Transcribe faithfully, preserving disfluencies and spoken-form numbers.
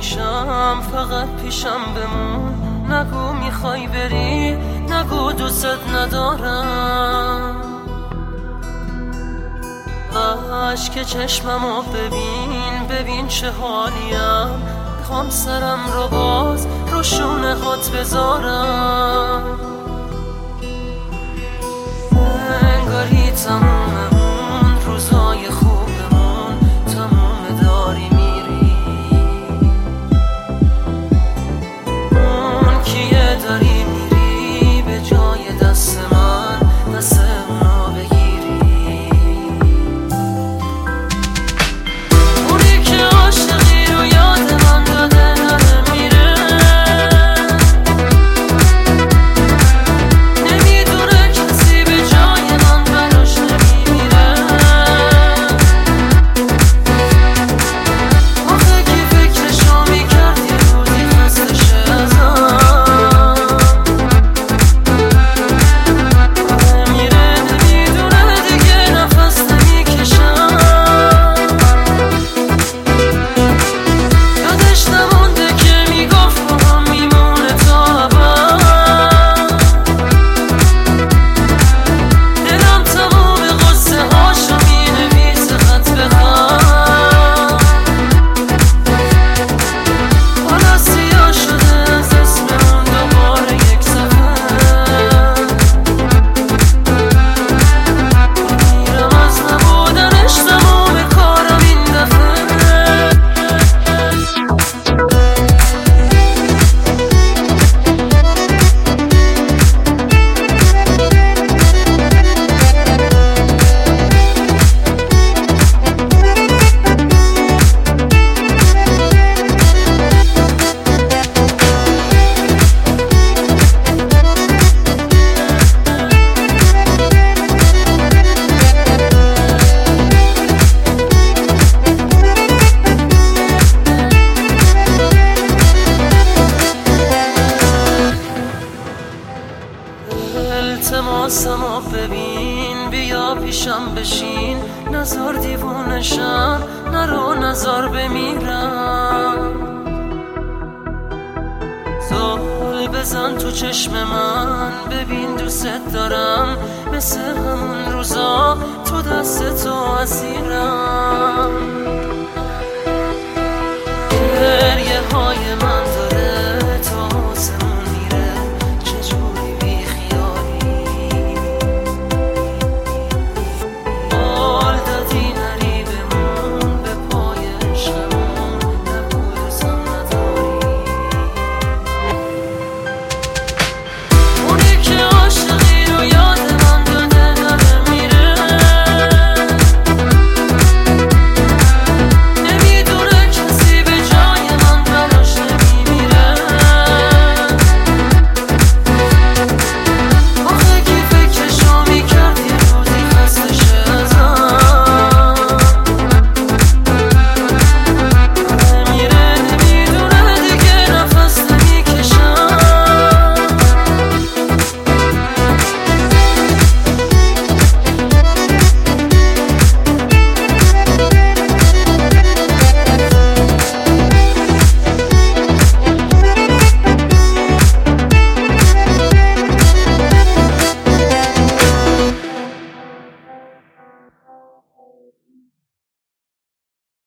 میشم، فقط پیشم بمون. نگو میخوای بری، نگو دوست ندارم. عشق چشممو ببین، ببین چه حالیم. میخوام سرم رو باز رو شونه هات بذارم. انگاری تموم اون روزای خوبمون تموم داری میری. اون کیه داری میری به جای دست من، دست اونو بگیری. اونی که عاشقی رو یاد من داده نره میره. نمیدونه کسی به جای من براش نمیمیره. آخه کی فکرشو میکرد یه روزی خسته شه ازم. آره میره، نمیدونه دیگه نفس نمیکشم. یادش نمونده که میگفت با هم میمونه تا ابد. دلم تموم قصه هاشو مینویسه خط به خط. حالا سیاه شده از اسم اون دوباره یک صفحه. میرم از نبودنش، تموم کارم این دفعه. التماسمو ببین، بیا پیشم بشین. نزار دیوونشم، نرو نزار بمیرم. زل بزن تو چشم من، ببین دوست دارم. مثل همون روزا تو دست تو اسیرم.